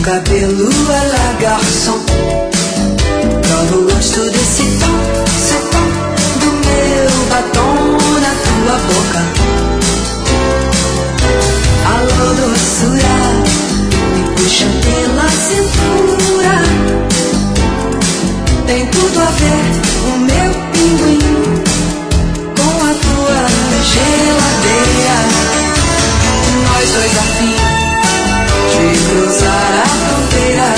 cabelo à la garçom. Prova o gosto desse tom, esse tom do meu batom na tua boca. Alô, doçura, me puxa pela cintura. Tem tudo a ver o meu pinguim com a tua geladeira. Nós dois a fim de cruzar a fronteira,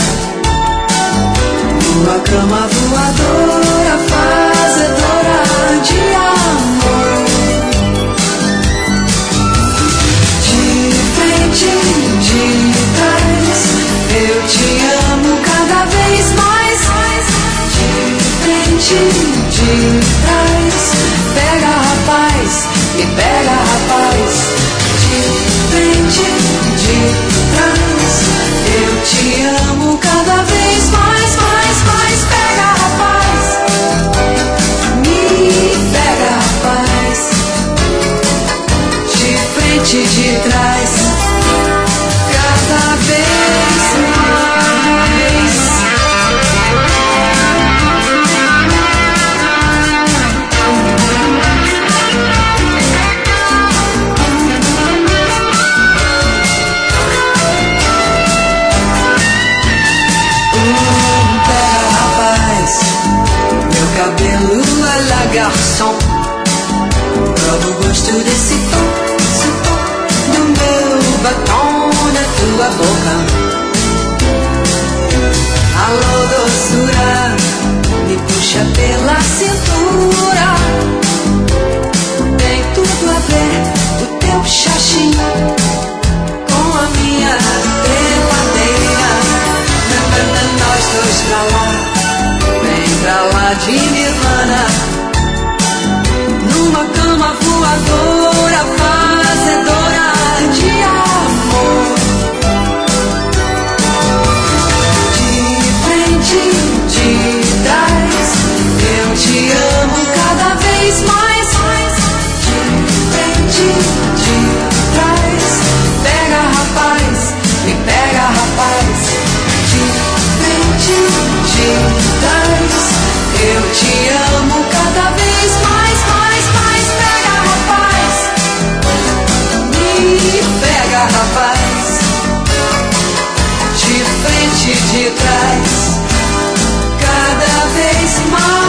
numa cama voadora, fazedora de amor. De frente, de trás, eu te amo cada vez mais. De frente, de trás, pega rapaz, me pega rapaz. De frente, de trás, eu te amo cada vez mais, mais, mais. Pega rapaz, me pega rapaz. De frente, de trás, cada vez mais. Cabelo à la garçom. Prova o gosto desse tom, esse tom do meu batom na tua boca. Alô, doçura, me puxa pela cintura. Tem tudo a ver o teu xaxim com a minha trepadeira. Nós dois pra lá, vem pra lá de Nirvana, numa cama voadora, fazedora de amor. De frente, de trás, eu te amo cada vez mais. De frente, de trás, pega rapaz, me pega rapaz. De frente, de trás, eu te amo cada vez mais, mais, mais. Pega rapaz, me pega rapaz. De frente, de trás, cada vez mais.